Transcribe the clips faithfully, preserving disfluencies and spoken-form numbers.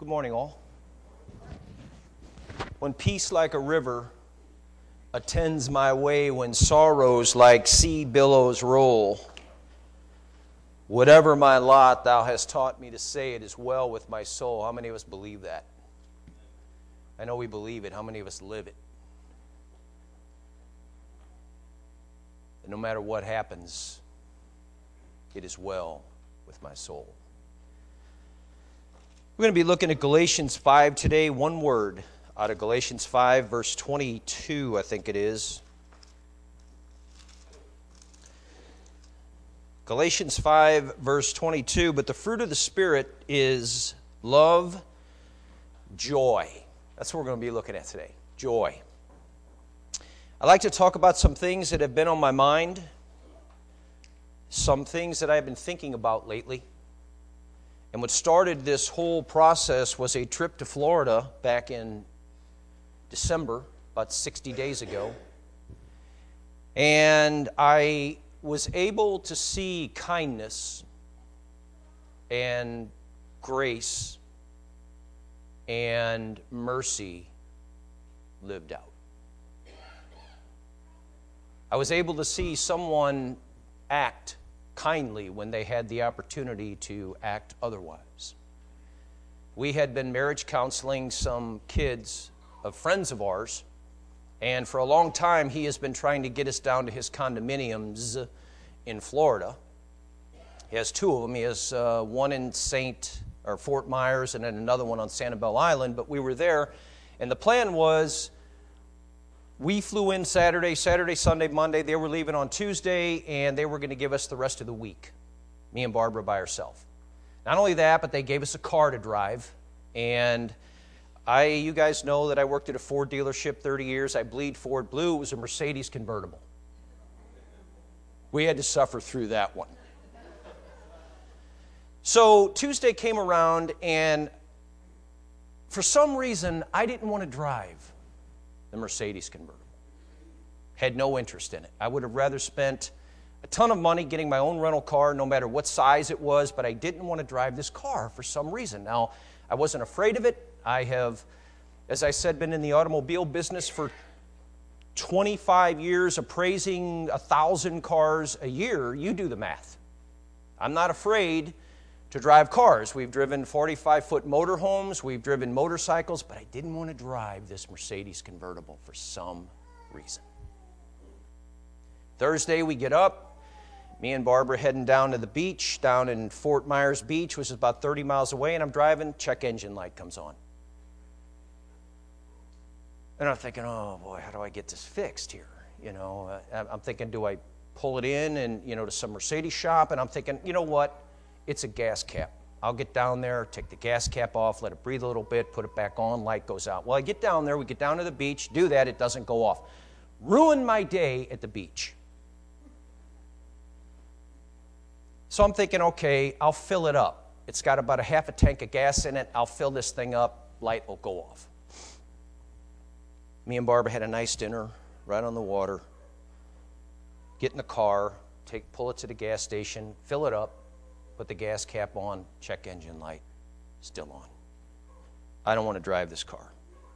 Good morning, all. When peace like a river attends my way, when sorrows like sea billows roll, whatever my lot, thou hast taught me to say, it is well with my soul. How many of us believe that? I know we believe it. How many of us live it? And no matter what happens, it is well with my soul. We're going to be looking at Galatians five today, one word out of Galatians five, verse twenty-two, I think it is. Galatians five, verse twenty-two, but the fruit of the Spirit is love, joy. That's what we're going to be looking at today, joy. I'd like to talk about some things that have been on my mind, some things that I've been thinking about lately. And what started this whole process was a trip to Florida back in December, about sixty days ago. And I was able to see kindness and grace and mercy lived out. I was able to see someone act kindly when they had the opportunity to act otherwise. We had been marriage counseling some kids of friends of ours, and for a long time he has been trying to get us down to his condominiums in Florida. He has two of them. He has uh, one in Saint or Fort Myers and then another one on Sanibel Island, but we were there, and the plan was we flew in Saturday, Saturday, Sunday, Monday. They were leaving on Tuesday, and they were going to give us the rest of the week, me and Barbara by herself. Not only that, but they gave us a car to drive. And I, you guys know that I worked at a Ford dealership thirty years. I bleed Ford blue. It was a Mercedes convertible. We had to suffer through that one. So Tuesday came around, and for some reason, I didn't want to drive the Mercedes convertible. Had no interest in it. I would have rather spent a ton of money getting my own rental car, no matter what size it was, but I didn't want to drive this car for some reason. Now, I wasn't afraid of it. I have, as I said, been in the automobile business for twenty-five years, appraising a thousand cars a year. You do the math. I'm not afraid to drive cars. We've driven forty-five-foot motorhomes, we've driven motorcycles, but I didn't want to drive this Mercedes convertible for some reason. Thursday, we get up. Me and Barbara heading down to the beach, down in Fort Myers Beach, which is about thirty miles away, and I'm driving, check engine light comes on. And I'm thinking, oh boy, how do I get this fixed here? You know, I'm thinking, do I pull it in and, you know, to some Mercedes shop? And I'm thinking, you know what? It's a gas cap. I'll get down there, take the gas cap off, let it breathe a little bit, put it back on, light goes out. Well, I get down there, we get down to the beach, do that, it doesn't go off. Ruin my day at the beach. So I'm thinking, okay, I'll fill it up. It's got about a half a tank of gas in it. I'll fill this thing up, light will go off. Me and Barbara had a nice dinner right on the water. Get in the car, take, pull it to the gas station, fill it up, put the gas cap on, check engine light, still on. I don't want to drive this car.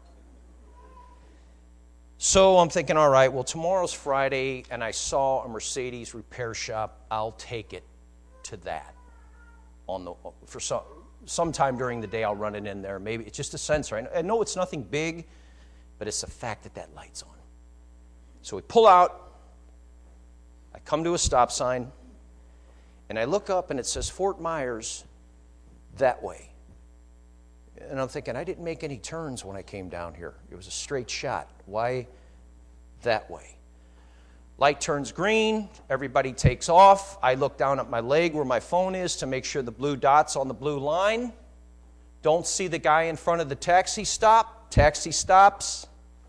So I'm thinking, all right, well, tomorrow's Friday, and I saw a Mercedes repair shop. I'll take it to that. On the for some sometime during the day, I'll run it in there. Maybe it's just a sensor. I know it's nothing big, but it's the fact that that light's on. So we pull out. I come to a stop sign. And I look up, and it says Fort Myers that way. And I'm thinking, I didn't make any turns when I came down here. It was a straight shot. Why that way? Light turns green. Everybody takes off. I look down at my leg where my phone is to make sure the blue dot's on the blue line. Don't see the guy in front of the taxi stop. Taxi stops.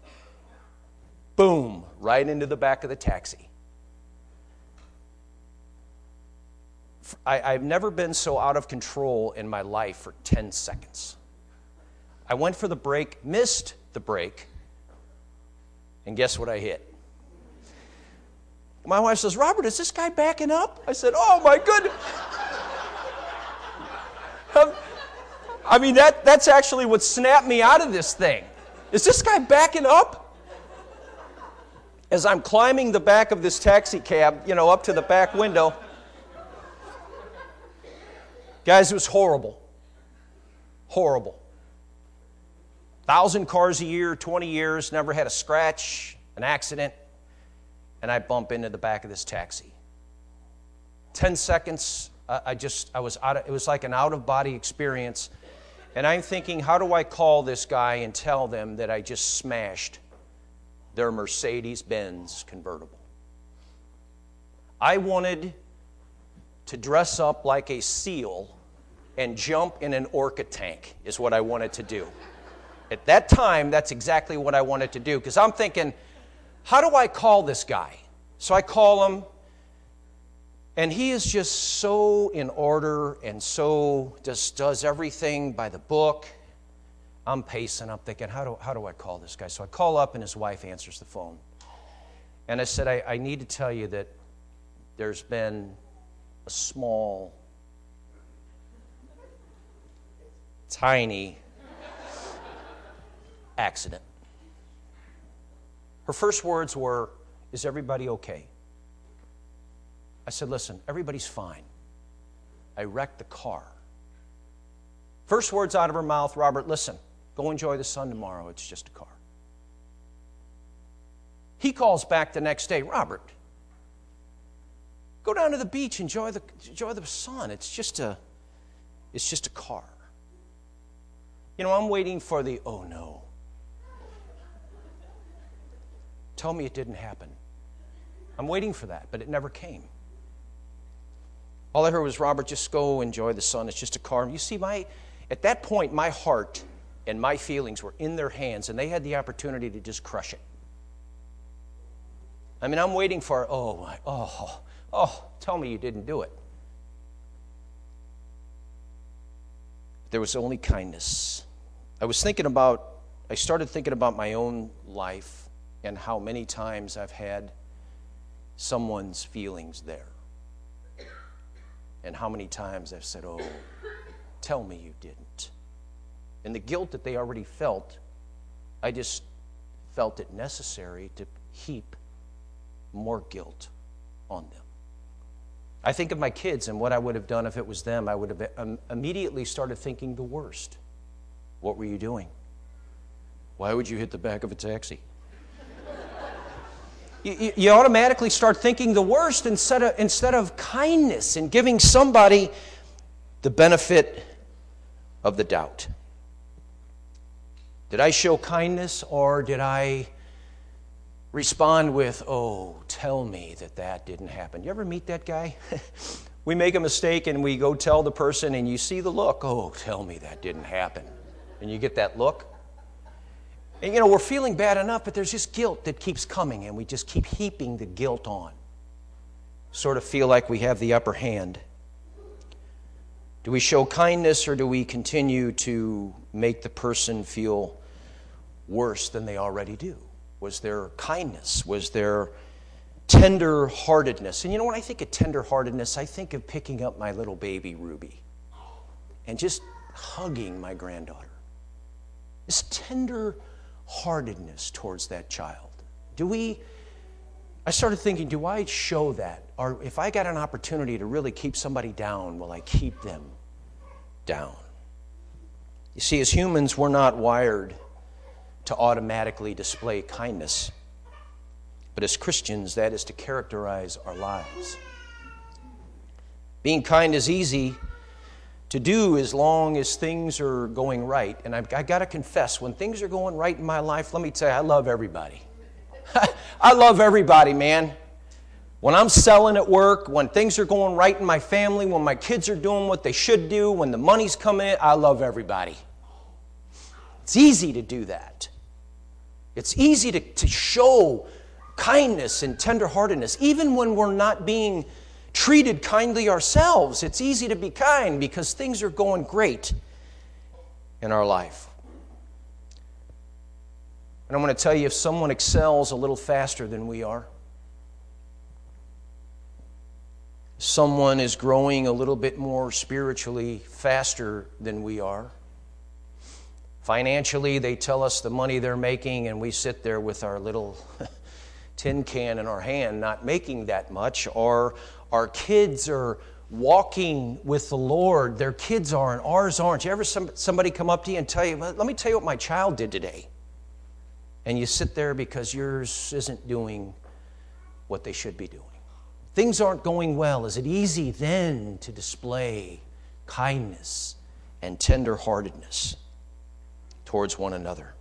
Boom, right into the back of the taxi. I, I've never been so out of control in my life for ten seconds. I went for the brake, missed the brake, and guess what I hit? My wife says, Robert, is this guy backing up? I said, oh my goodness. I'm, I mean, that, that's actually what snapped me out of this thing. Is this guy backing up? As I'm climbing the back of this taxi cab, you know, up to the back window. Guys, it was horrible. Horrible. Thousand cars a year, twenty years, never had a scratch, an accident, and I bump into the back of this taxi. Ten seconds, uh, I just, I was out of, it was like an out-of-body experience. And I'm thinking, how do I call this guy and tell them that I just smashed their Mercedes-Benz convertible? I wanted to dress up like a seal and jump in an orca tank is what I wanted to do. At that time, that's exactly what I wanted to do, because I'm thinking, how do I call this guy? So I call him, and he is just so in order and so just does everything by the book. I'm pacing. I'm thinking, how do, how do I call this guy? So I call up, and his wife answers the phone. And I said, I, I need to tell you that there's been a small, tiny accident. Her first words were, is everybody okay? I said, listen, everybody's fine. I wrecked the car. First words out of her mouth, Robert, listen, go enjoy the sun tomorrow. It's just a car. He calls back the next day, Robert, go down to the beach, enjoy the enjoy the sun. It's just a it's just a car. You know, I'm waiting for the oh no. Tell me it didn't happen. I'm waiting for that, but it never came. All I heard was, Robert, just go enjoy the sun. It's just a car. You see, my at that point, my heart and my feelings were in their hands, and they had the opportunity to just crush it. I mean, I'm waiting for, oh, my, oh, oh, tell me you didn't do it. There was only kindness. I was thinking about, I started thinking about my own life and how many times I've had someone's feelings there. And how many times I've said, oh, tell me you didn't. And the guilt that they already felt, I just felt it necessary to heap more guilt on them. I think of my kids and what I would have done if it was them. I would have um, immediately started thinking the worst. What were you doing? Why would you hit the back of a taxi? You, you automatically start thinking the worst instead of, instead of kindness and giving somebody the benefit of the doubt. Did I show kindness, or did I respond with, oh, tell me that that didn't happen? You ever meet that guy? We make a mistake and we go tell the person, and you see the look, oh, tell me that didn't happen. And you get that look. And, you know, we're feeling bad enough, but there's just guilt that keeps coming, and we just keep heaping the guilt on. Sort of feel like we have the upper hand. Do we show kindness, or do we continue to make the person feel worse than they already do? Was there kindness? Was there tender-heartedness? And you know, when I think of tender-heartedness, I think of picking up my little baby Ruby and just hugging my granddaughter. This tender heartedness towards that child. Do we, I started thinking, do I show that? Or if I got an opportunity to really keep somebody down, will I keep them down? You see, as humans, we're not wired to automatically display kindness. But as Christians, that is to characterize our lives. Being kind is easy to do as long as things are going right. And I've, I've got to confess, when things are going right in my life, let me tell you, I love everybody. I love everybody, man. When I'm selling at work, when things are going right in my family, when my kids are doing what they should do, when the money's coming in, I love everybody. It's easy to do that. It's easy to, to show kindness and tenderheartedness, even when we're not being treated kindly ourselves. It's easy to be kind because things are going great in our life. And I'm going to tell you, if someone excels a little faster than we are, someone is growing a little bit more spiritually faster than we are, Financially, they tell us the money they're making, and we sit there with our little tin can in our hand, not making that much. Or our kids are walking with the Lord. Their kids are, and ours aren't. You ever some, somebody come up to you and tell you, let me tell you what my child did today? And you sit there because yours isn't doing what they should be doing. Things aren't going well. Is it easy then to display kindness and tenderheartedness towards one another?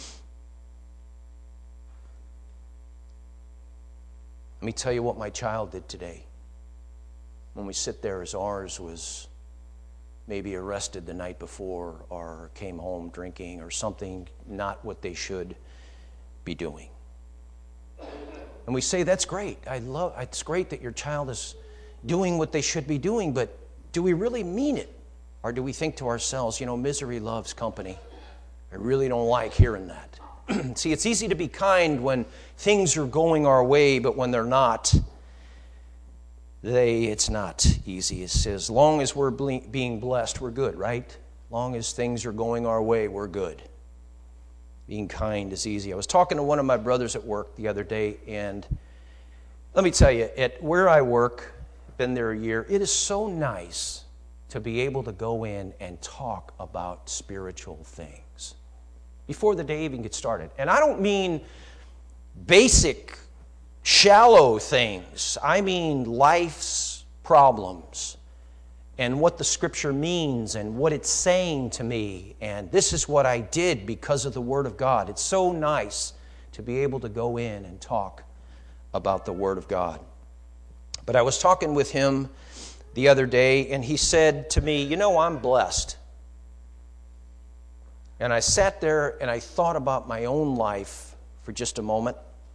Let me tell you what my child did today. When we sit there as ours was maybe arrested the night before or came home drinking or something, not what they should be doing. And we say, that's great. I love, it's great that your child is doing what they should be doing, but do we really mean it? Or do we think to ourselves, you know, misery loves company. I really don't like hearing that. See, it's easy to be kind when things are going our way, but when they're not, they, it's not easy. It says, as long as we're ble- being blessed, we're good, right? As long as things are going our way, we're good. Being kind is easy. I was talking to one of my brothers at work the other day, and let me tell you, at where I work, been there a year, it is so nice to be able to go in and talk about spiritual things before the day even gets started. And I don't mean basic, shallow things. I mean life's problems and what the Scripture means and what it's saying to me. And this is what I did because of the Word of God. It's so nice to be able to go in and talk about the Word of God. But I was talking with him the other day, and he said to me, you know, I'm blessed. And I sat there and I thought about my own life for just a moment.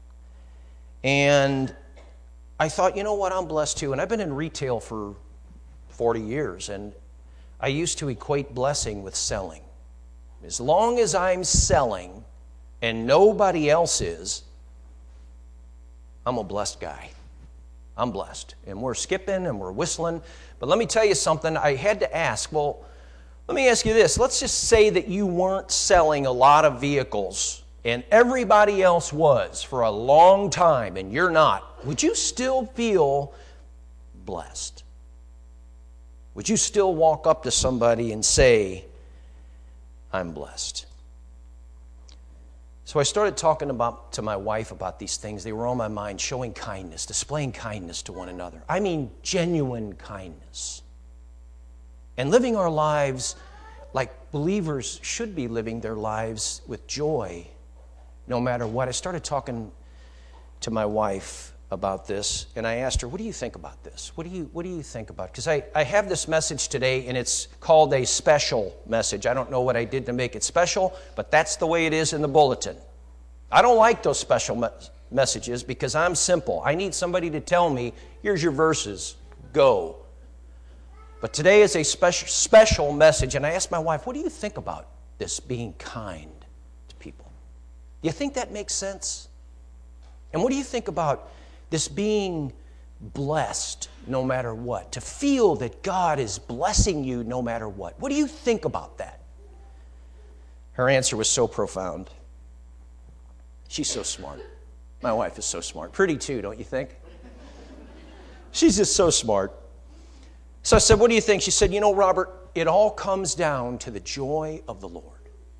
And I thought, you know what, I'm blessed too. And I've been in retail for forty years, and I used to equate blessing with selling. As long as I'm selling and nobody else is, I'm a blessed guy. I'm blessed. And we're skipping and we're whistling. But let me tell you something. I had to ask, well, let me ask you this. Let's just say that you weren't selling a lot of vehicles and everybody else was for a long time and you're not. Would you still feel blessed? Would you still walk up to somebody and say, I'm blessed? So I started talking about to my wife about these things. They were on my mind, showing kindness, displaying kindness to one another. I mean genuine kindness. And living our lives like believers should be living their lives with joy, no matter what. I started talking to my wife about this, and I asked her, what do you think about this? What do you what do you think about it? Because I, I have this message today, and it's called a special message. I don't know what I did to make it special, but that's the way it is in the bulletin. I don't like those special me- messages because I'm simple. I need somebody to tell me, here's your verses, go. But today is a special special message, and I asked my wife, what do you think about this being kind to people? Do you think that makes sense? And what do you think about this being blessed no matter what? To feel that God is blessing you no matter what. What do you think about that? Her answer was so profound. She's so smart. My wife is so smart. Pretty too, don't you think? She's just so smart. So I said, what do you think? She said, you know, Robert, it all comes down to the joy of the Lord.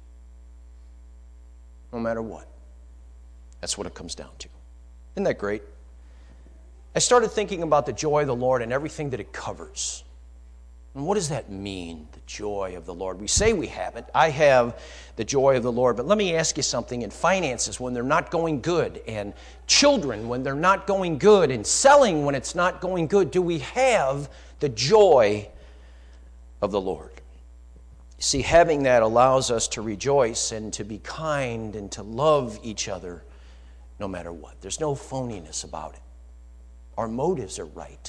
No matter what. That's what it comes down to. Isn't that great? I started thinking about the joy of the Lord and everything that it covers. And what does that mean, the joy of the Lord? We say we have it. I have the joy of the Lord. But let me ask you something. In finances, when they're not going good, and children, when they're not going good, and selling when it's not going good, do we have the joy of the Lord? You see, having that allows us to rejoice and to be kind and to love each other no matter what. There's no phoniness about it. Our motives are right.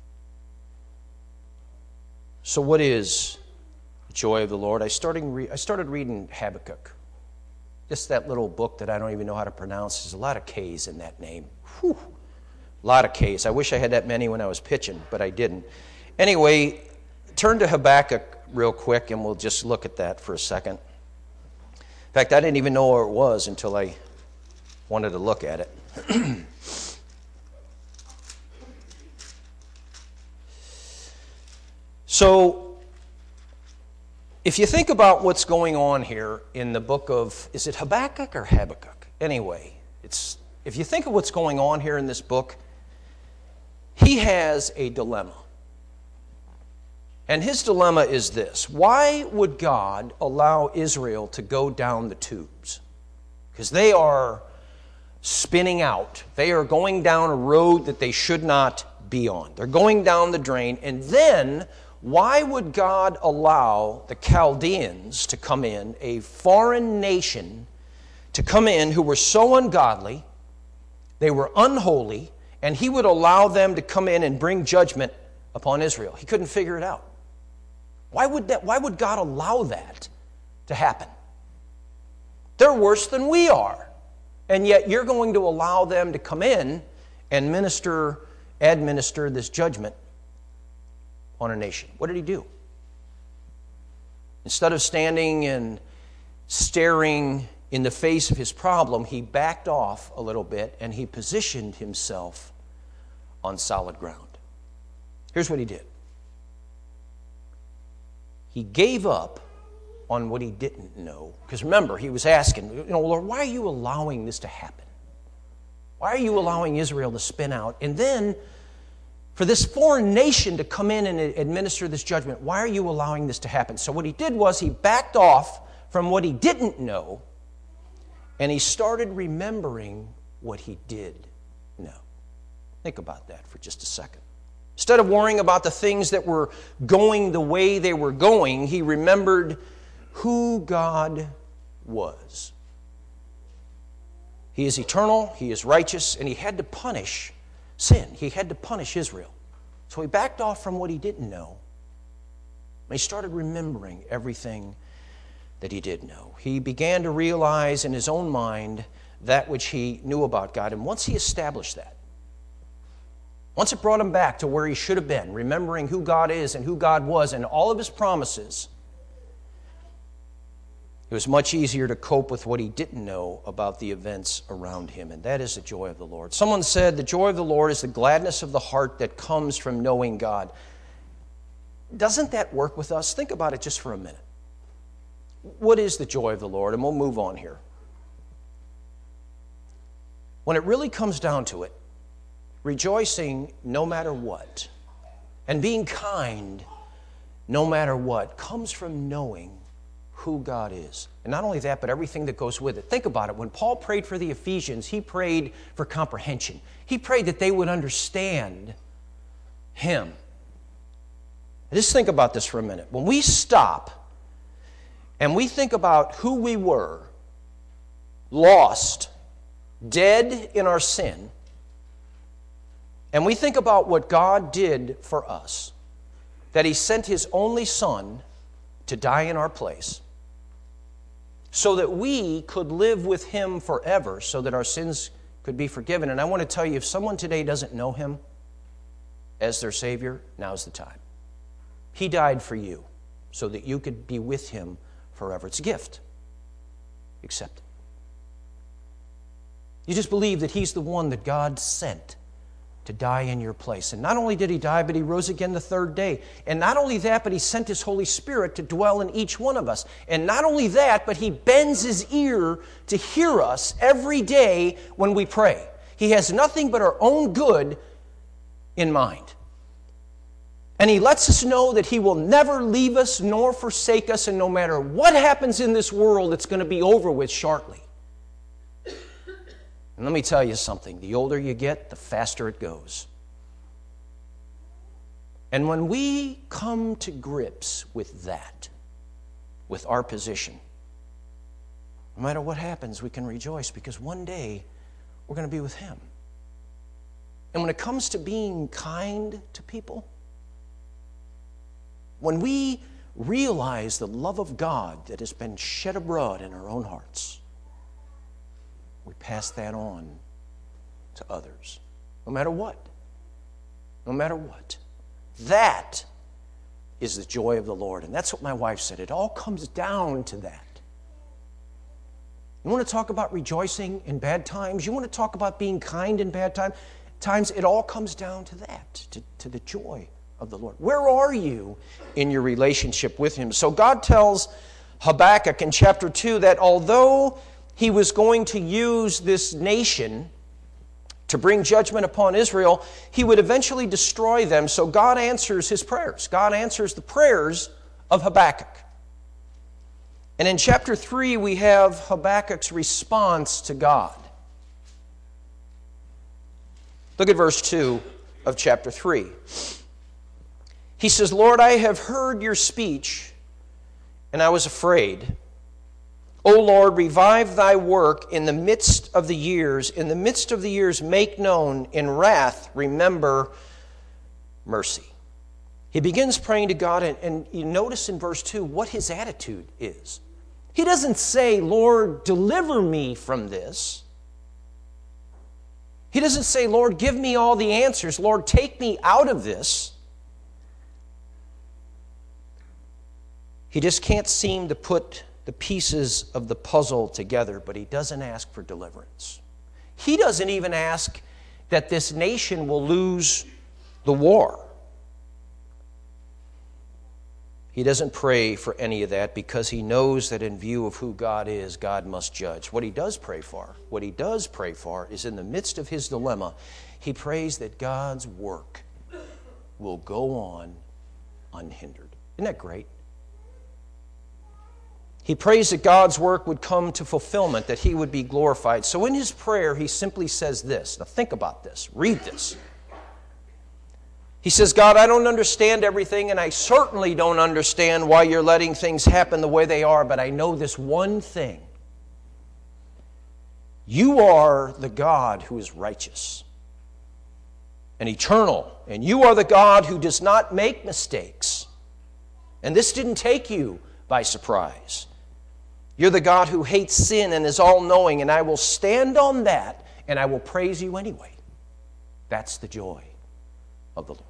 So what is the joy of the Lord? I started, re- I started reading Habakkuk. Just that little book that I don't even know how to pronounce. There's a lot of K's in that name. Whew. A lot of K's. I wish I had that many when I was pitching, but I didn't. Anyway, turn to Habakkuk real quick, and we'll just look at that for a second. fact, I didn't even know where it was until I wanted to look at it. So, if you think about what's going on here in the book of, is it Habakkuk or Habakkuk? Anyway, it's if you think of what's going on here in this book, he has a dilemma. And his dilemma is this: why would God allow Israel to go down the tubes? Because they are spinning out. They are going down a road that they should not be on. They're going down the drain. And then, why would God allow the Chaldeans to come in, a foreign nation, to come in who were so ungodly, they were unholy, and he would allow them to come in and bring judgment upon Israel? He couldn't figure it out. Why would that, why would God allow that to happen? They're worse than we are. And yet you're going to allow them to come in and minister, administer this judgment on a nation. What did he do? Instead of standing and staring in the face of his problem, he backed off a little bit and he positioned himself on solid ground. Here's what he did. He gave up on what he didn't know. Because remember, he was asking, you know, Lord, why are you allowing this to happen? Why are you allowing Israel to spin out? And then, for this foreign nation to come in and administer this judgment, why are you allowing this to happen? So what he did was he backed off from what he didn't know, and he started remembering what he did know. Think about that for just a second. Instead of worrying about the things that were going the way they were going, he remembered who God was. He is eternal, he is righteous, and he had to punish sin. He had to punish Israel. So he backed off from what he didn't know. And he started remembering everything that he did know. He began to realize in his own mind that which he knew about God. And once he established that, once it brought him back to where he should have been, remembering who God is and who God was and all of his promises, it was much easier to cope with what he didn't know about the events around him, and that is the joy of the Lord. Someone said, the joy of the Lord is the gladness of the heart that comes from knowing God. Doesn't that work with us? Think about it just for a minute. What is the joy of the Lord? And we'll move on here. When it really comes down to it, rejoicing no matter what, and being kind no matter what, comes from knowing who God is. And not only that, but everything that goes with it. Think about it. When Paul prayed for the Ephesians, he prayed for comprehension. He prayed that they would understand him. Just think about this for a minute. When we stop and we think about who we were, lost, dead in our sin, and we think about what God did for us, that he sent his only Son to die in our place, so that we could live with him forever, so that our sins could be forgiven. And I want to tell you, if someone today doesn't know him as their Savior, now's the time. He died for you so that you could be with him forever. It's a gift. Accept it. You just believe that he's the one that God sent to die in your place. And not only did he die, but he rose again the third day. And not only that, but he sent his Holy Spirit to dwell in each one of us. And not only that, but he bends his ear to hear us every day when we pray. He has nothing but our own good in mind. And he lets us know that he will never leave us nor forsake us, and no matter what happens in this world, it's going to be over with shortly. And let me tell you something. The older you get, the faster it goes. And when we come to grips with that, with our position, no matter what happens, we can rejoice, because one day we're going to be with him. And when it comes to being kind to people, when we realize the love of God that has been shed abroad in our own hearts, we pass that on to others, no matter what. No matter what. That is the joy of the Lord. And that's what my wife said. It all comes down to that. You want to talk about rejoicing in bad times? You want to talk about being kind in bad time, times? It all comes down to that, to, to the joy of the Lord. Where are you in your relationship with Him? So God tells Habakkuk in chapter two that although he was going to use this nation to bring judgment upon Israel, he would eventually destroy them. So God answers his prayers. God answers the prayers of Habakkuk. And in chapter three, we have Habakkuk's response to God. Look at verse two of chapter three. He says, Lord, I have heard your speech, and I was afraid. O Lord, revive thy work in the midst of the years. In the midst of the years, make known. In wrath, remember mercy. He begins praying to God, and, and you notice in verse two what his attitude is. He doesn't say, Lord, deliver me from this. He doesn't say, Lord, give me all the answers. Lord, take me out of this. He just can't seem to put the pieces of the puzzle together, but he doesn't ask for deliverance. He doesn't even ask that this nation will lose the war. He doesn't pray for any of that because he knows that in view of who God is, God must judge. What he does pray for, what he does pray for is in the midst of his dilemma, he prays that God's work will go on unhindered. Isn't that great? He prays that God's work would come to fulfillment, that he would be glorified. So in his prayer, he simply says this. Now think about this. Read this. He says, God, I don't understand everything, and I certainly don't understand why you're letting things happen the way they are, but I know this one thing. You are the God who is righteous and eternal, and you are the God who does not make mistakes. And this didn't take you by surprise. You're the God who hates sin and is all-knowing, and I will stand on that, and I will praise you anyway. That's the joy of the Lord.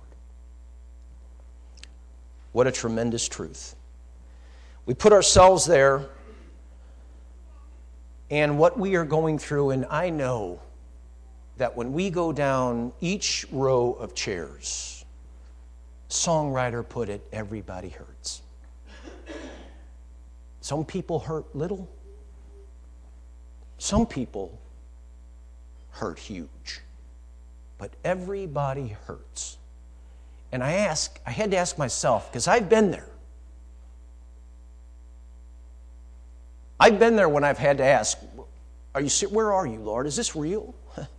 What a tremendous truth. We put ourselves there, and what we are going through, and I know that when we go down each row of chairs, songwriter put it, everybody hurts. Some people hurt little. Some people hurt huge. But everybody hurts. And I ask, I had to ask myself, because I've been there. I've been there when I've had to ask, are you, where are you, Lord? Is this real?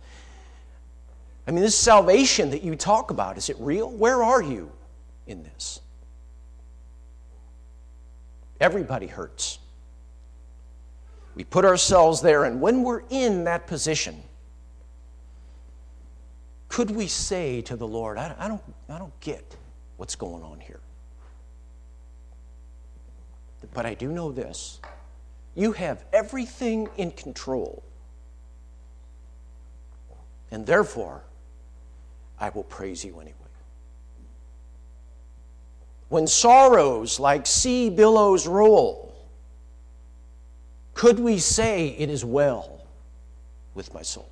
I mean, this salvation that you talk about, is it real? Where are you in this? Everybody hurts. We put ourselves there, and when we're in that position, could we say to the Lord, I, I don't, I don't get what's going on here. But I do know this. You have everything in control. And therefore, I will praise you anyway. When sorrows like sea billows roll, could we say it is well with my soul?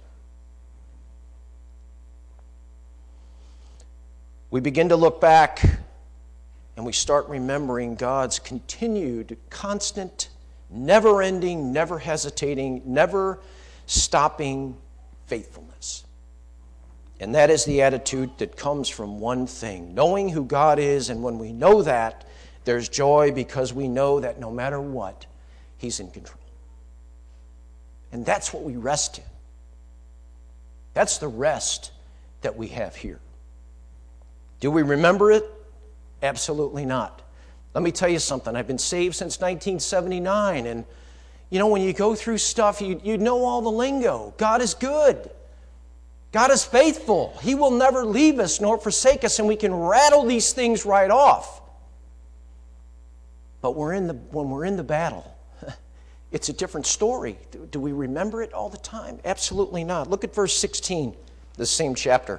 We begin to look back and we start remembering God's continued, constant, never-ending, never hesitating, never stopping faithfulness. And that is the attitude that comes from one thing, knowing who God is. And when we know that, there's joy because we know that no matter what, He's in control. And that's what we rest in. That's the rest that we have here. Do we remember it? Absolutely not. Let me tell you something. I've been saved since nineteen seventy-nine, and you know, when you go through stuff, you, you know all the lingo. God is good. God is faithful. He will never leave us nor forsake us, and we can rattle these things right off. But we're in the, when we're in the battle, it's a different story. Do, do we remember it all the time? Absolutely not. Look at verse sixteen, the same chapter.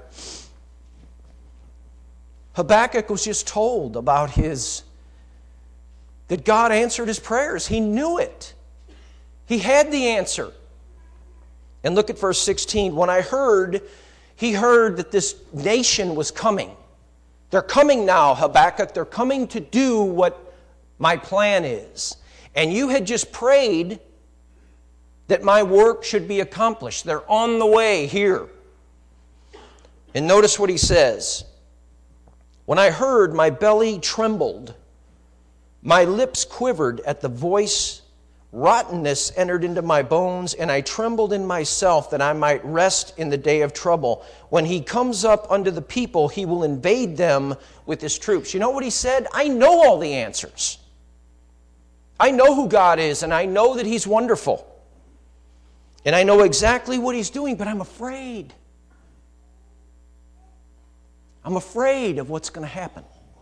Habakkuk was just told about his, that God answered his prayers. He knew it. He had the answer. And look at verse sixteen. When I heard, he heard that this nation was coming. They're coming now, Habakkuk. They're coming to do what my plan is. And you had just prayed that my work should be accomplished. They're on the way here. And notice what he says. When I heard, my belly trembled. My lips quivered at the voice. Rottenness entered into my bones, and I trembled in myself that I might rest in the day of trouble. When he comes up unto the people, he will invade them with his troops. You know what he said? I know all the answers. I know who God is, and I know that he's wonderful. And I know exactly what he's doing, but I'm afraid. I'm afraid of what's going to happen.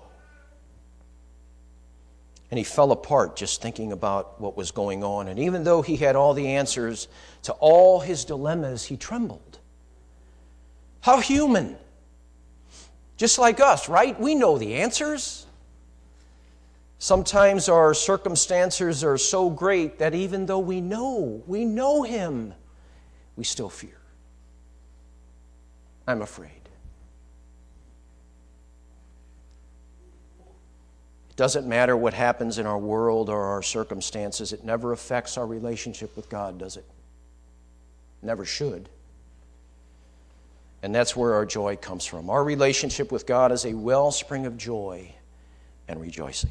And he fell apart just thinking about what was going on. And even though he had all the answers to all his dilemmas, he trembled. How human. Just like us, right? We know the answers. Sometimes our circumstances are so great that even though we know, we know him, we still fear. I'm afraid. It doesn't matter what happens in our world or our circumstances. It never affects our relationship with God, does it? Never should. And that's where our joy comes from. Our relationship with God is a wellspring of joy and rejoicing.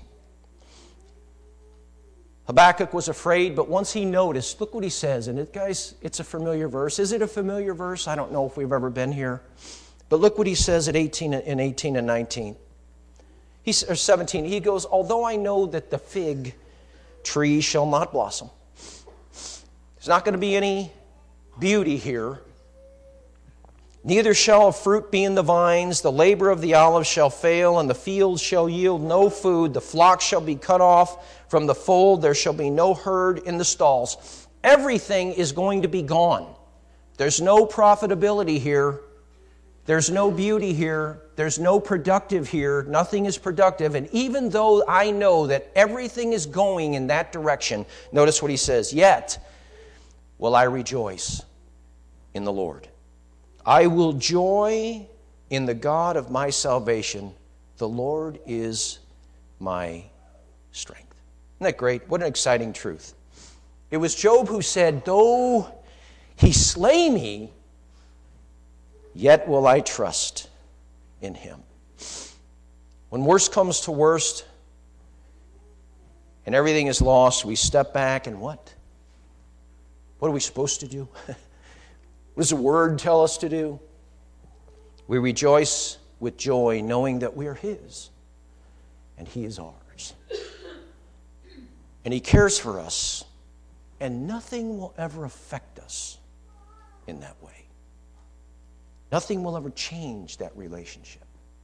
Habakkuk was afraid, but once he noticed, look what he says. And it, guys, it's a familiar verse. Is it a familiar verse? I don't know if we've ever been here. But look what he says at eighteen, in eighteen and nineteen. He, or seventeen, he goes, although I know that the fig tree shall not blossom. There's not going to be any beauty here. Neither shall a fruit be in the vines. The labor of the olive shall fail, and the fields shall yield no food. The flock shall be cut off from the fold. There shall be no herd in the stalls. Everything is going to be gone. There's no profitability here. There's no beauty here. There's no productive here. Nothing is productive. And even though I know that everything is going in that direction, notice what he says, yet will I rejoice in the Lord. I will joy in the God of my salvation. The Lord is my strength. Isn't that great? What an exciting truth. It was Job who said, though he slay me, yet will I trust in him. When worst comes to worst and everything is lost, we step back and what? What are we supposed to do? What does the Word tell us to do? We rejoice with joy knowing that we are his and he is ours. And he cares for us, and nothing will ever affect us in that way. Nothing will ever change that relationship.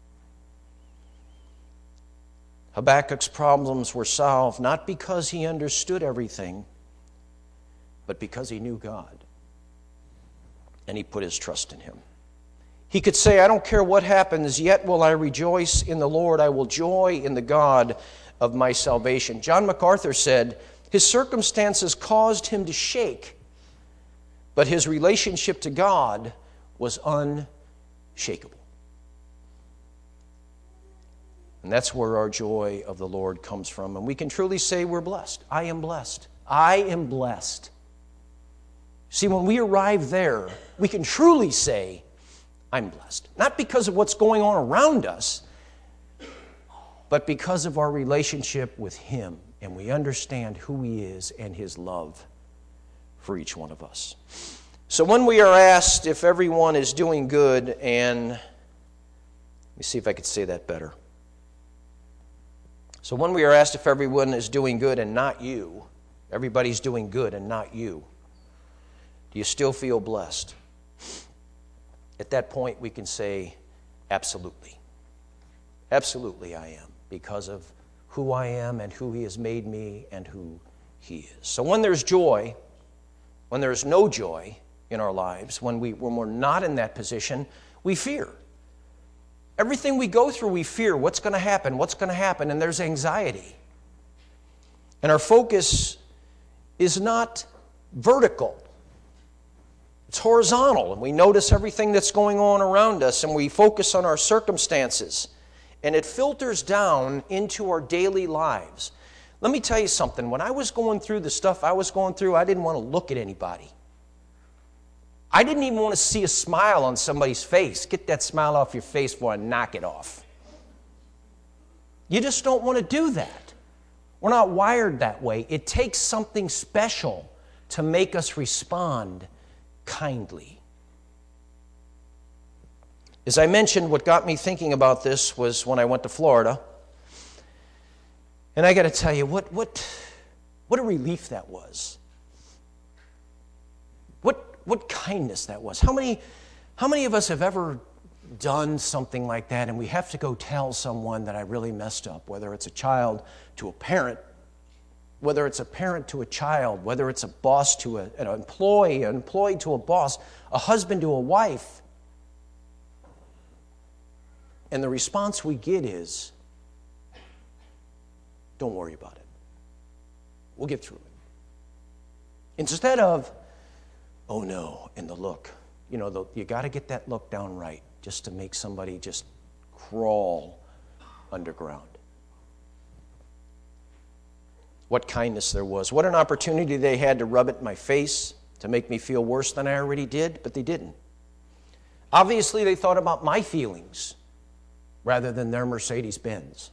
Habakkuk's problems were solved not because he understood everything, but because he knew God. And he put his trust in him. He could say, I don't care what happens, yet will I rejoice in the Lord. I will joy in the God of my salvation. John MacArthur said, his circumstances caused him to shake, but his relationship to God was unshakable. And that's where our joy of the Lord comes from. And we can truly say we're blessed. I am blessed. I am blessed. See, when we arrive there, we can truly say, I'm blessed. Not because of what's going on around us, but because of our relationship with him. And we understand who he is and his love for each one of us. So when we are asked if everyone is doing good, and let me see if I could say that better. So when we are asked if everyone is doing good and not you, everybody's doing good and not you, do you still feel blessed? At that point, we can say, absolutely. Absolutely I am, because of who I am and who he has made me and who he is. So when there's joy, when there's no joy in our lives, when, we, when we're not in that position, we fear. Everything we go through, we fear. What's going to happen? What's going to happen? And there's anxiety. And our focus is not vertical. It's horizontal, and we notice everything that's going on around us, and we focus on our circumstances, and it filters down into our daily lives. Let me tell you something. When I was going through the stuff I was going through, I didn't want to look at anybody. I didn't even want to see a smile on somebody's face. Get that smile off your face before I knock it off. You just don't want to do that. We're not wired that way. It takes something special to make us respond kindly. As I mentioned, what got me thinking about this was when I went to Florida. And I got to tell you, what, what, what a relief that was. What, what kindness that was. How many, how many of us have ever done something like that and we have to go tell someone that I really messed up, whether it's a child to a parent, whether it's a parent to a child, whether it's a boss to a, an employee, an employee to a boss, a husband to a wife. And the response we get is, don't worry about it. We'll get through it. Instead of, oh no, and the look. You know, the, you got to get that look down right just to make somebody just crawl underground. What kindness there was. What an opportunity they had to rub it in my face, to make me feel worse than I already did, but they didn't. Obviously, they thought about my feelings rather than their Mercedes-Benz.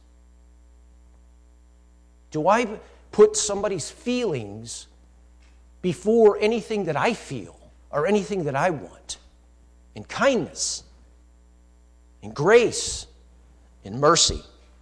Do I put somebody's feelings before anything that I feel or anything that I want? In kindness, in grace, in mercy.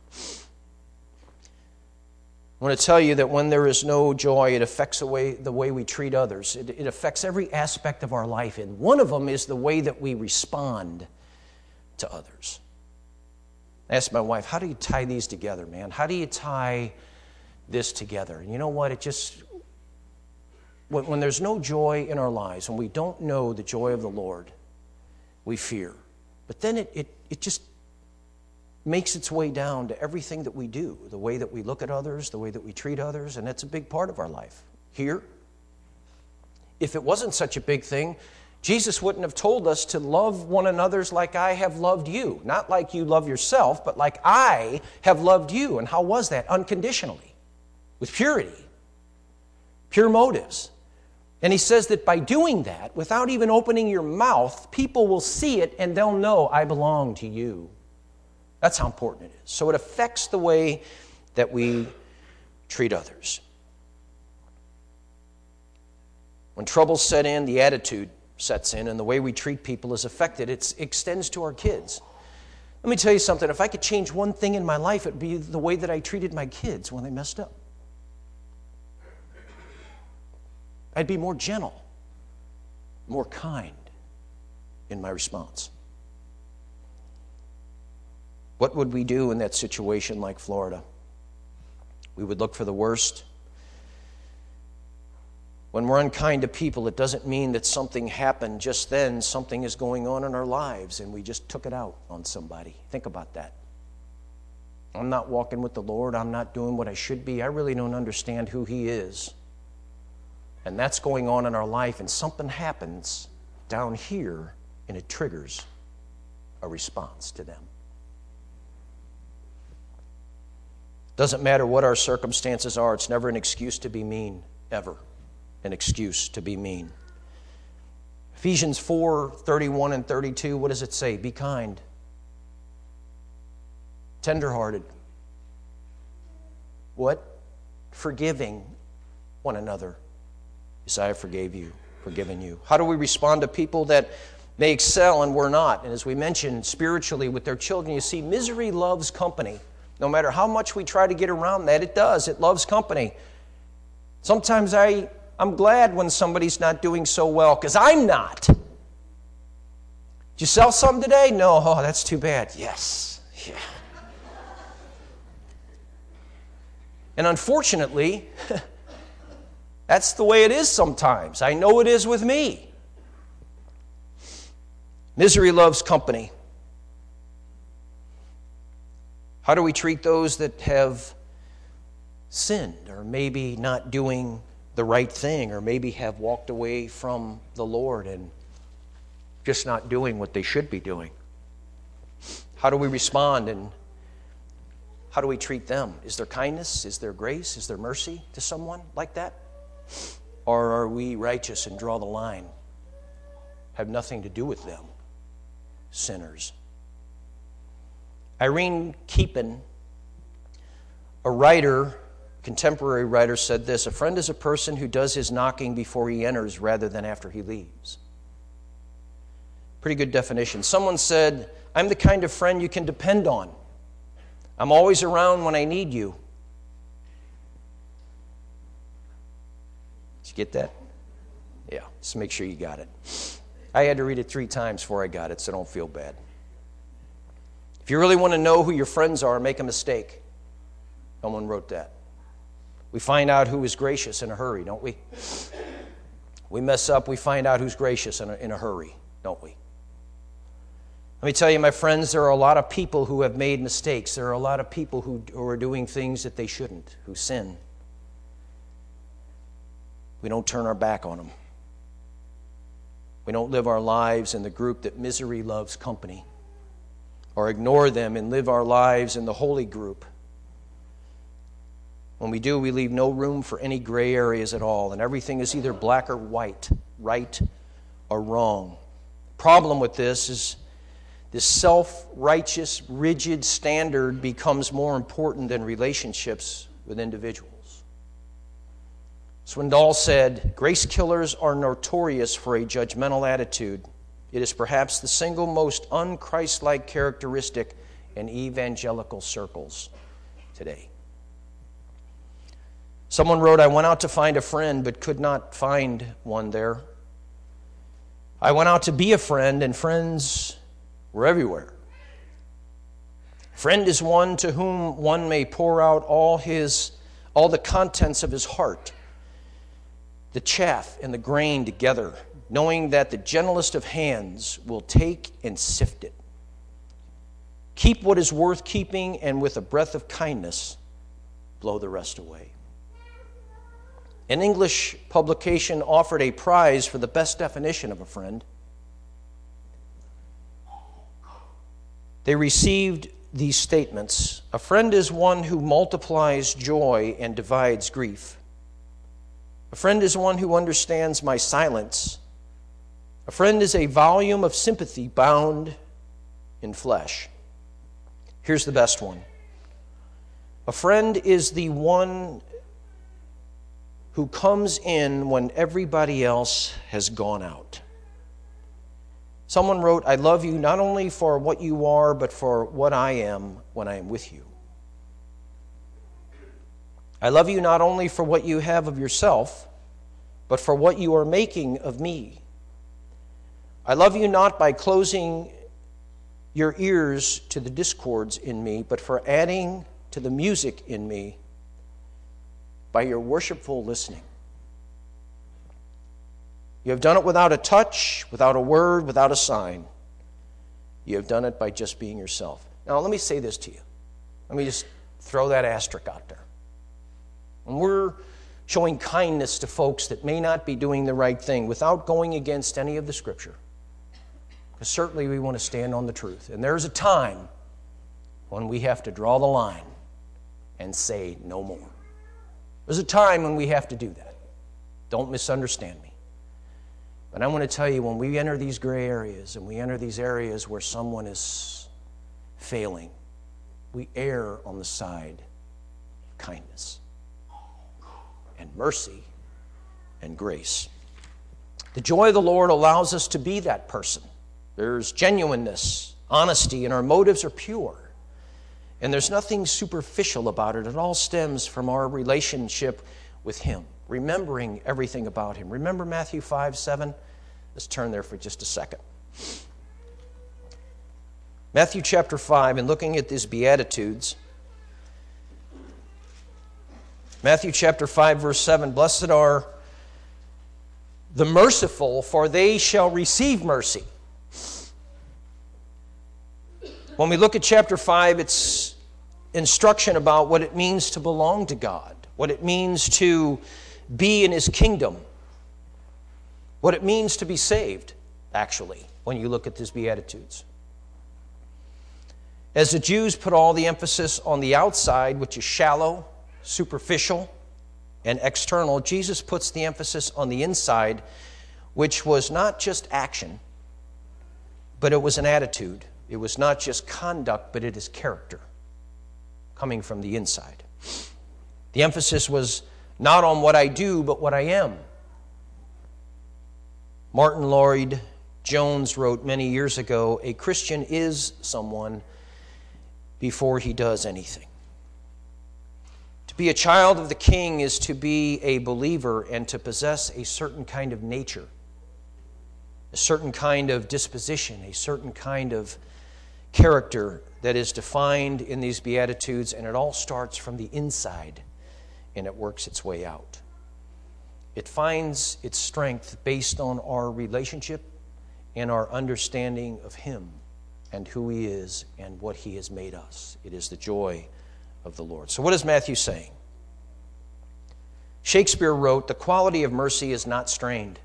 I want to tell you that when there is no joy, it affects the way, the way we treat others. It, it affects every aspect of our life, and one of them is the way that we respond to others. I asked my wife, how do you tie these together, man? How do you tie this together? And you know what? It just, when, when there's no joy in our lives, when we don't know the joy of the Lord, we fear. But then it, it, it just makes its way down to everything that we do, the way that we look at others, the way that we treat others, and that's a big part of our life. Here, if it wasn't such a big thing, Jesus wouldn't have told us to love one another like I have loved you. Not like you love yourself, but like I have loved you. And how was that? Unconditionally, with purity, pure motives. And he says that by doing that, without even opening your mouth, people will see it and they'll know I belong to you. That's how important it is. So it affects the way that we treat others. When troubles set in, the attitude sets in, and the way we treat people is affected. It extends to our kids. Let me tell you something. If I could change one thing in my life, it would be the way that I treated my kids when they messed up. I'd be more gentle, more kind in my response. What would we do in that situation like Florida? We would look for the worst. When we're unkind to people, it doesn't mean that something happened just then. Something is going on in our lives, and we just took it out on somebody. Think about that. I'm not walking with the Lord. I'm not doing what I should be. I really don't understand who He is. And that's going on in our life, and something happens down here, and it triggers a response to them. Doesn't matter what our circumstances are, it's never an excuse to be mean, ever an excuse to be mean. Ephesians four, thirty-one and thirty-two, what does it say? Be kind, tenderhearted. What? Forgiving one another. Yes, I forgave you, forgiven you. How do we respond to people that may excel and we're not? And as we mentioned, spiritually with their children, you see, misery loves company. No matter how much we try to get around that, it does. It loves company. Sometimes I, I'm glad when somebody's not doing so well, because I'm not. Did you sell something today? No. Oh, that's too bad. Yes. Yeah. And unfortunately, that's the way it is sometimes. I know it is with me. Misery loves company. How do we treat those that have sinned or maybe not doing the right thing, or maybe have walked away from the Lord and just not doing what they should be doing? How do we respond, and how do we treat them? Is there kindness? Is there grace? Is there mercy to someone like that? Or are we righteous and draw the line? Have nothing to do with them, sinners. Irene Keepin, a writer, contemporary writer, said this: a friend is a person who does his knocking before he enters rather than after he leaves. Pretty good definition. Someone said, I'm the kind of friend you can depend on. I'm always around when I need you. Did you get that? Yeah, just make sure you got it. I had to read it three times before I got it, so don't feel bad. If you really want to know who your friends are, make a mistake. Someone wrote that. We find out who is gracious in a hurry, don't we? We mess up, we find out who's gracious in a, in a hurry, don't we? Let me tell you, my friends, there are a lot of people who have made mistakes. There are a lot of people who, who are doing things that they shouldn't, who sin. We don't turn our back on them. We don't live our lives in the group that misery loves company, or ignore them and live our lives in the holy group. When we do, we leave no room for any gray areas at all, and everything is either black or white, right or wrong. The problem with this is this self-righteous, rigid standard becomes more important than relationships with individuals. Swindoll said, grace killers are notorious for a judgmental attitude. It is perhaps the single most un-Christ-like characteristic in evangelical circles today. Someone wrote, I went out to find a friend but could not find one there. I went out to be a friend, and friends were everywhere. Friend is one to whom one may pour out all his, all the contents of his heart, the chaff and the grain together, knowing that the gentlest of hands will take and sift it. Keep what is worth keeping, and with a breath of kindness, blow the rest away. An English publication offered a prize for the best definition of a friend. They received these statements: a friend is one who multiplies joy and divides grief. A friend is one who understands my silence. A friend is a volume of sympathy bound in flesh. Here's the best one. A friend is the one who comes in when everybody else has gone out. Someone wrote, I love you not only for what you are, but for what I am when I am with you. I love you not only for what you have of yourself, but for what you are making of me. I love you not by closing your ears to the discords in me, but for adding to the music in me by your worshipful listening. You have done it without a touch, without a word, without a sign. You have done it by just being yourself. Now, let me say this to you. Let me just throw that asterisk out there. When we're showing kindness to folks that may not be doing the right thing without going against any of the Scripture, because certainly we want to stand on the truth. And there's a time when we have to draw the line and say no more. There's a time when we have to do that. Don't misunderstand me. But I want to tell you, when we enter these gray areas and we enter these areas where someone is failing, we err on the side of kindness and mercy and grace. The joy of the Lord allows us to be that person. There's genuineness, honesty, and our motives are pure. And there's nothing superficial about it. It all stems from our relationship with Him, remembering everything about Him. Remember Matthew five seven? Let's turn there for just a second. Matthew chapter five, and looking at these Beatitudes, Matthew chapter five, verse seven, blessed are the merciful, for they shall receive mercy. When we look at chapter five, it's instruction about what it means to belong to God, what it means to be in his kingdom, what it means to be saved, actually, when you look at these Beatitudes. As the Jews put all the emphasis on the outside, which is shallow, superficial, and external, Jesus puts the emphasis on the inside, which was not just action, but it was an attitude. It was not just conduct, but it is character coming from the inside. The emphasis was not on what I do, but what I am. Martin Lloyd-Jones wrote many years ago, "A Christian is someone before he does anything." To be a child of the King is to be a believer and to possess a certain kind of nature, a certain kind of disposition, a certain kind of character that is defined in these Beatitudes, and it all starts from the inside and it works its way out. It finds its strength based on our relationship and our understanding of Him and who He is and what He has made us. It is the joy of the Lord. So what is Matthew saying? Shakespeare wrote, "The quality of mercy is not strained.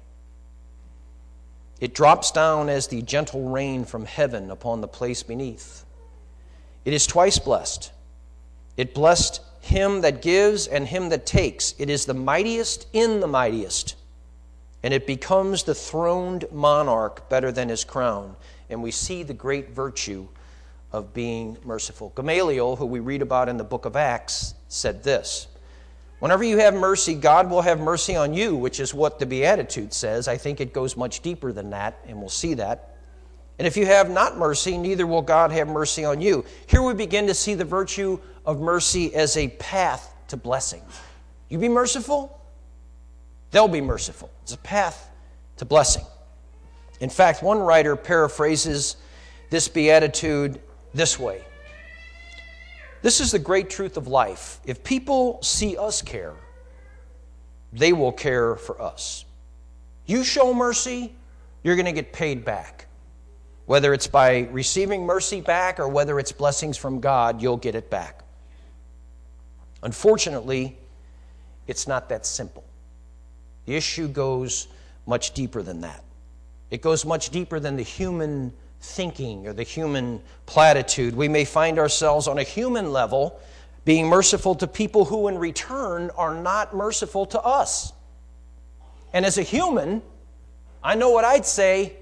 It drops down as the gentle rain from heaven upon the place beneath. It is twice blessed. It blessed him that gives and him that takes. It is the mightiest in the mightiest. And it becomes the throned monarch better than his crown." And we see the great virtue of being merciful. Gamaliel, who we read about in the book of Acts, said this, "Whenever you have mercy, God will have mercy on you," which is what the Beatitude says. I think it goes much deeper than that, and we'll see that. "And if you have not mercy, neither will God have mercy on you." Here we begin to see the virtue of mercy as a path to blessing. You be merciful, they'll be merciful. It's a path to blessing. In fact, one writer paraphrases this beatitude this way: "This is the great truth of life. If people see us care, they will care for us. You show mercy, you're going to get paid back. Whether it's by receiving mercy back or whether it's blessings from God, you'll get it back." Unfortunately, it's not that simple. The issue goes much deeper than that. It goes much deeper than the human thinking or the human platitude. We may find ourselves on a human level being merciful to people who in return are not merciful to us. And as a human, I know what I'd say,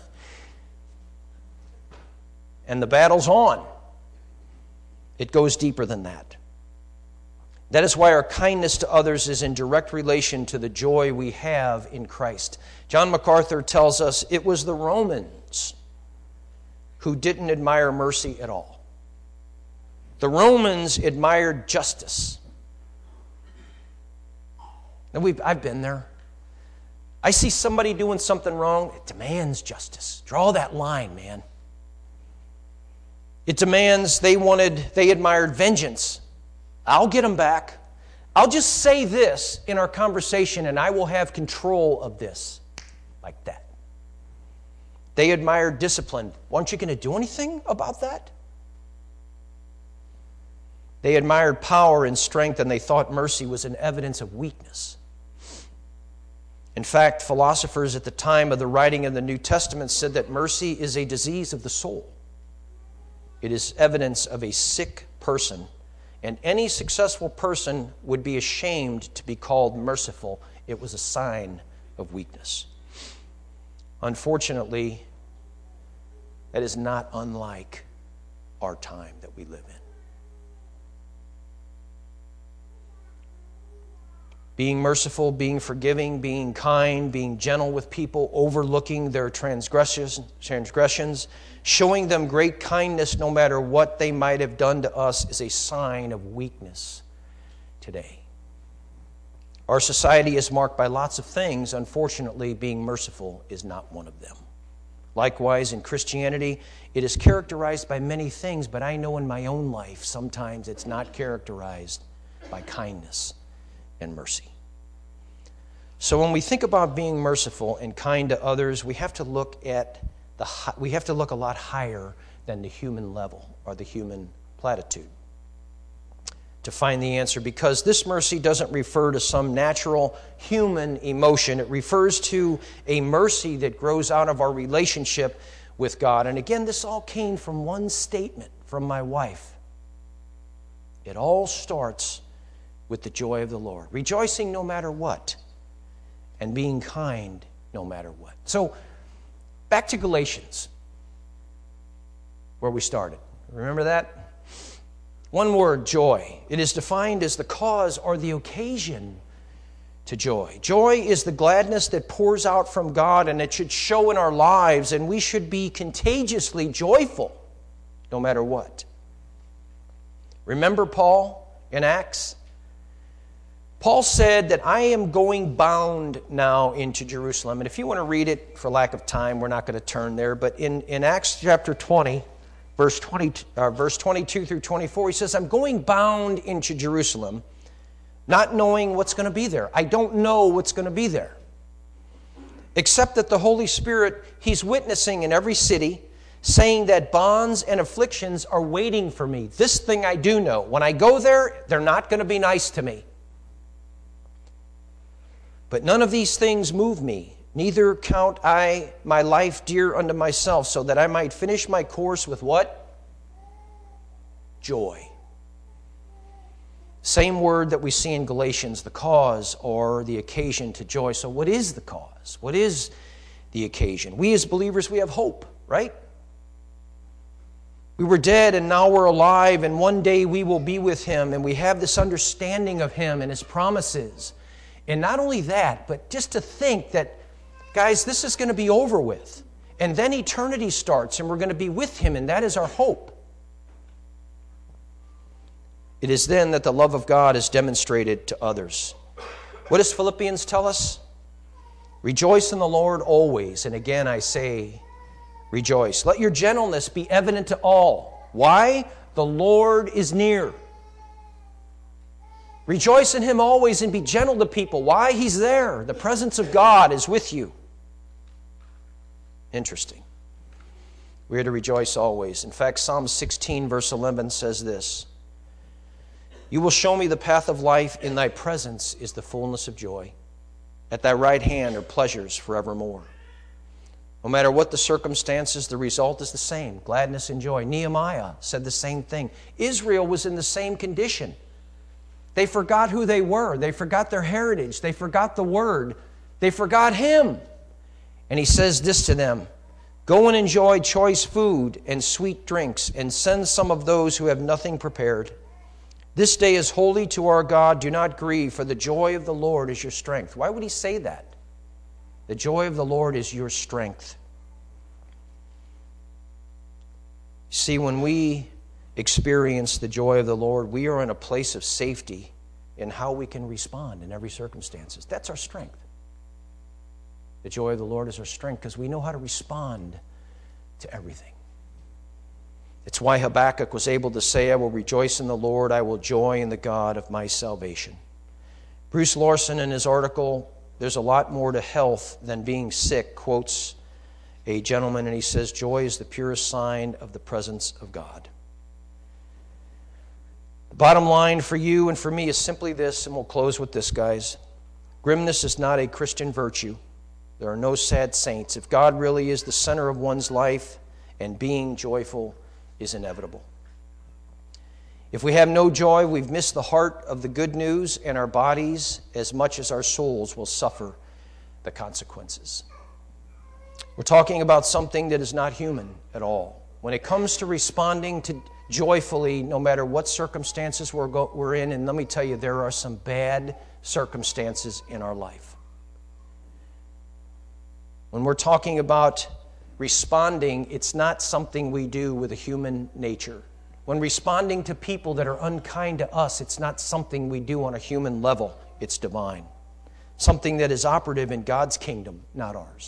and the battle's on. It goes deeper than that. That is why our kindness to others is in direct relation to the joy we have in Christ. John MacArthur tells us it was the Romans who didn't admire mercy at all. The Romans admired justice. And we've, I've been there. I see somebody doing something wrong, it demands justice. Draw that line, man. It demands, they wanted, they admired vengeance. I'll get them back. I'll just say this in our conversation and I will have control of this. Like that. They admired discipline. Aren't you going to do anything about that? They admired power and strength, and they thought mercy was an evidence of weakness. In fact, philosophers at the time of the writing of the New Testament said that mercy is a disease of the soul. It is evidence of a sick person. And any successful person would be ashamed to be called merciful. It was a sign of weakness. Unfortunately, that is not unlike our time that we live in. Being merciful, being forgiving, being kind, being gentle with people, overlooking their transgressions, transgressions, showing them great kindness no matter what they might have done to us is a sign of weakness today. Our society is marked by lots of things. Unfortunately, being merciful is not one of them. Likewise, in Christianity, it is characterized by many things, but I know in my own life sometimes it's not characterized by kindness and mercy. So when we think about being merciful and kind to others, we have to look at the we have to look a lot higher than the human level or the human platitude. to find the answer, because this mercy doesn't refer to some natural human emotion. It refers to a mercy that grows out of our relationship with God. And again, this all came from one statement from my wife. It all starts with the joy of the Lord, rejoicing no matter what, and being kind no matter what. So, back to Galatians, where we started. Remember that? One word, joy. It is defined as the cause or the occasion to joy. Joy is the gladness that pours out from God, and it should show in our lives, and we should be contagiously joyful no matter what. Remember Paul in Acts? Paul said that I am going bound now into Jerusalem. And if you want to read it, for lack of time, we're not going to turn there. But in, in Acts chapter twenty, verse twenty, uh, verse twenty-two through twenty-four, he says, I'm going bound into Jerusalem, not knowing what's going to be there. I don't know what's going to be there. Except that the Holy Spirit, He's witnessing in every city, saying that bonds and afflictions are waiting for me. This thing I do know. When I go there, they're not going to be nice to me. But none of these things move me. Neither count I my life dear unto myself, so that I might finish my course with what? Joy. Same word that we see in Galatians, the cause or the occasion to joy. So what is the cause? What is the occasion? We as believers, we have hope, right? We were dead and now we're alive, and one day we will be with Him, and we have this understanding of Him and His promises. And not only that, but just to think that, guys, this is going to be over with. And then eternity starts, and we're going to be with Him, and that is our hope. It is then that the love of God is demonstrated to others. What does Philippians tell us? Rejoice in the Lord always. And again I say, rejoice. Let your gentleness be evident to all. Why? The Lord is near. Rejoice in Him always and be gentle to people. Why? He's there. The presence of God is with you. Interesting. We are to rejoice always. In fact, Psalm sixteen, verse eleven says this: You will show me the path of life. In Thy presence is the fullness of joy. At Thy right hand are pleasures forevermore. No matter what the circumstances, the result is the same: gladness and joy. Nehemiah said the same thing. Israel was in the same condition. They forgot who they were. They forgot their heritage. They forgot the Word. They forgot Him. And he says this to them: Go and enjoy choice food and sweet drinks, and send some of those who have nothing prepared. This day is holy to our God. Do not grieve, for the joy of the Lord is your strength. Why would he say that? The joy of the Lord is your strength. See, when we experience the joy of the Lord, we are in a place of safety in how we can respond in every circumstance. That's our strength. The joy of the Lord is our strength because we know how to respond to everything. It's why Habakkuk was able to say, I will rejoice in the Lord, I will joy in the God of my salvation. Bruce Larson, in his article, There's a Lot More to Health Than Being Sick, quotes a gentleman, and he says, joy is the purest sign of the presence of God. The bottom line for you and for me is simply this, and we'll close with this, guys. Grimness is not a Christian virtue. There are no sad saints. If God really is the center of one's life, and being joyful is inevitable. If we have no joy, we've missed the heart of the good news, and our bodies, as much as our souls, will suffer the consequences. We're talking about something that is not human at all. When it comes to responding to joyfully, no matter what circumstances we're, go- we're in, and let me tell you, there are some bad circumstances in our life. When we're talking about responding, it's not something we do with a human nature. When responding to people that are unkind to us, it's not something we do on a human level. It's divine. Something that is operative in God's kingdom, not ours.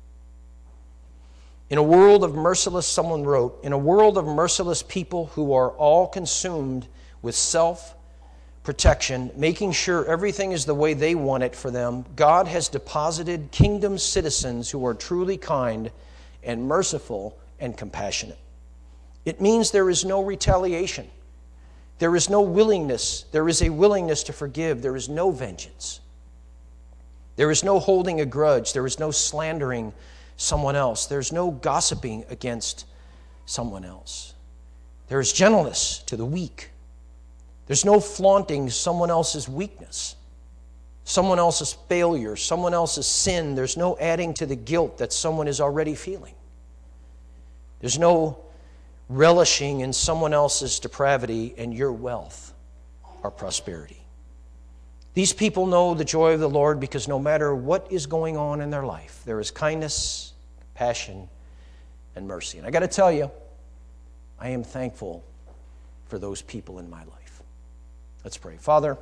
In a world of merciless, someone wrote, in a world of merciless people who are all consumed with self-protection, making sure everything is the way they want it for them, God has deposited kingdom citizens who are truly kind and merciful and compassionate. It means there is no retaliation. There is no willingness. There is a willingness to forgive. There is no vengeance. There is no holding a grudge. There is no slandering someone else. There's no gossiping against someone else. There is gentleness to the weak. There's no flaunting someone else's weakness, someone else's failure, someone else's sin. There's no adding to the guilt that someone is already feeling. There's no relishing in someone else's depravity and your wealth or prosperity. These people know the joy of the Lord because no matter what is going on in their life, there is kindness, compassion, and mercy. And I got to tell you, I am thankful for those people in my life. Let's pray. Father,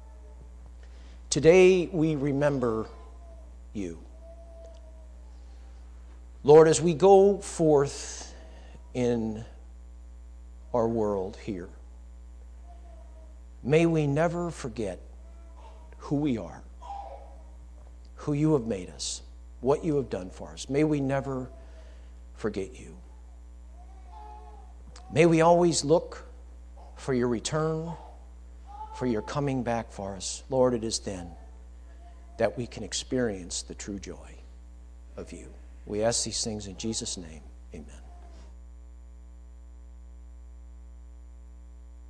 today we remember you. Lord, as we go forth in our world here, may we never forget who we are, who you have made us, what you have done for us. May we never forget you. May we always look for your return, for your coming back for us. Lord, it is then that we can experience the true joy of you. We ask these things in Jesus' name. Amen.